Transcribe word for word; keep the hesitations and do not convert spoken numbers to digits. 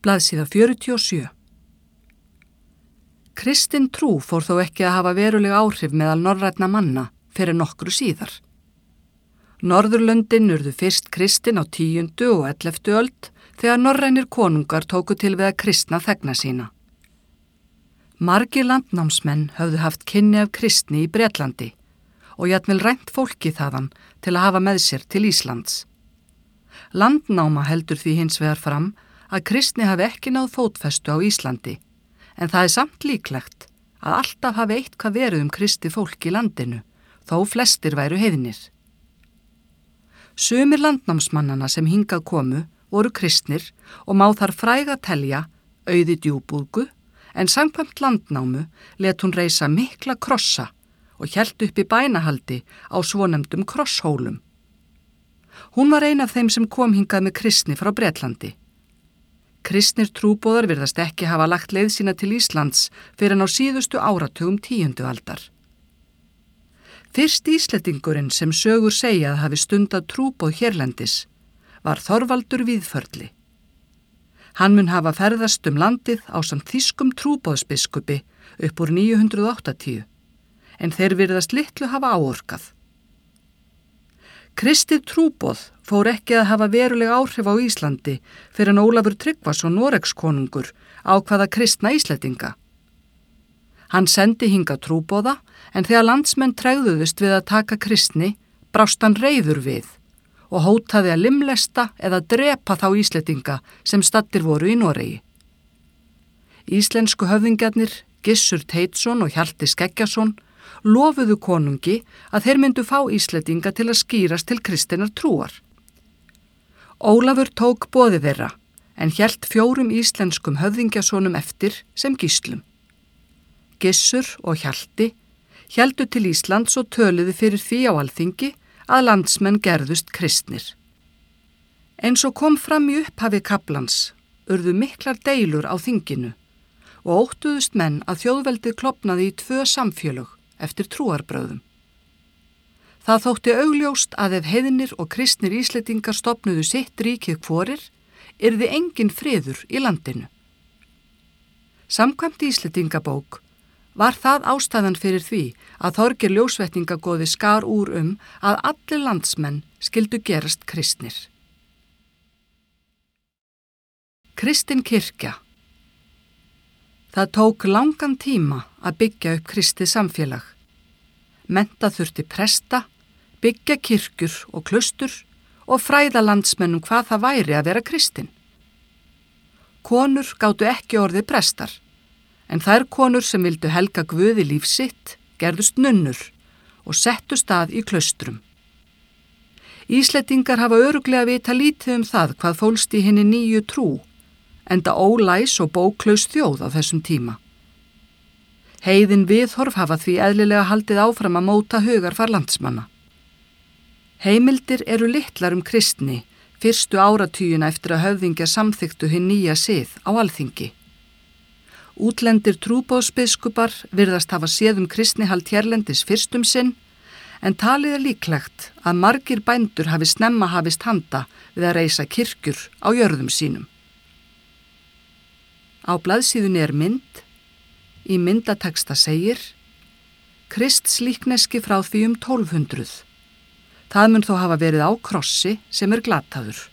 Blaðsíða fjörutíu og sjö. Kristin trú fór þó ekki að hafa veruleg áhrif meðal norrænna manna fyrir nokkru síðar. Norðurlöndin urðu fyrst kristin á tíundu og elleftu öld þegar norrænir konungar tóku til við að kristna þegna sína. Margir landnámsmenn höfðu haft kynni af kristni í Bretlandi og jafnvel rænt fólki þaðan til að hafa með sér til Íslands. Landnáma heldur því hins vegar fram að kristni hafi ekki náð fótfestu á Íslandi, en það er samt líklegt að alltaf hafi eitthvað verið um kristi fólk í landinu, þó flestir væru heiðnir. Sumir landnámsmannana sem hingað komu voru kristnir og má þar fræga telja Auði djúpúðgu, en samkvæmt landnámu let hún reisa mikla krossa og hélt upp í bænahaldi á svonefndum krosshólum. Hún var ein af þeim sem kom hingað með kristni frá Bretlandi. Kristnir trúboðar virðast ekki hafa lagt leið sína til Íslands fyrir en á síðustu áratugum tíundu aldar. Fyrst Íslendingurinn sem sögur segja að hafi stundað trúboð hérlendis var Þorvaldur Víðförli. Hann mun hafa ferðast um landið ásamt þýskum trúboðsbiskupi upp úr níu hundruð áttatíu, en þeir virðast litlu hafa áorkað. Kristið trúboð fór ekki að hafa veruleg áhrif á Íslandi fyrir en Ólafur Tryggvason Noregskonungur ákvað að kristna Íslendinga. Hann sendi hingað trúboða, en þegar landsmenn tregðuðust við að taka kristni, brást hann reiður við og hótaði að limlesta eða drepa þá Íslendinga sem staddir voru í Noregi. Íslensku höfðingjarnir Gissur Teitsson og Hjalti Skeggjason lofuðu konungi að þeir myndu fá Íslendinga til að skýrast til kristinnar trúar. Ólafur tók boði þeirra, en hélt fjórum íslenskum höfðingjasonum eftir sem gíslum. Gissur og Hjalti héldu til Íslands og töluðu fyrir því á alþingi að landsmenn gerðust kristnir. Eins og kom fram í upphafi kaflans urðu miklar deilur á þinginu og óttuðust menn að þjóðveldið klofnaði í tvö samfélög eftir trúarbrögðum. Það þótti augljóst að ef heiðnir og kristnir Íslendingar stofnuðu sitt ríkið hvorir, yrði engin friður í landinu. Samkvæmt Íslendingabók var það ástæðan fyrir því að Þorgeir ljósvetningagóði skar úr um að allir landsmenn skyldu gerast kristnir. Kristin kirkja. Það tók langan tíma að byggja upp kristið samfélag. Mennta þurfti presta, byggja kirkjur og klaustur og fræða landsmennum hvað það væri að vera kristin. Konur gátu ekki orðið prestar, en þær konur sem vildu helga Guði líf sitt gerðust nunnur og settu stað í klaustrum. Íslendingar hafa örugglega vita lítið um það hvað fólst í hinni nýju trú, enda ólæs og bóklaus þjóð á þessum tíma. Heiðin viðhorf hafa því eðlilega haldið áfram að móta hugarfar landsmanna. Heimildir eru litlar um kristni fyrstu áratugina eftir að höfðingjar samþyktu hinn nýja sið á alþingi. Útlendir trúboðsbiskupar virðast hafa séð um kristnihald hérlendis fyrstum sinn, en talið er líklegt að margir bændur hafi snemma hafist handa við að reisa kirkjur á jörðum sínum. Á blaðsíðunni er mynd. Í myndateksta segir: Krists líkneski frá því um tólf hundruð. Það mun þó hafa verið á krossi sem er glataður.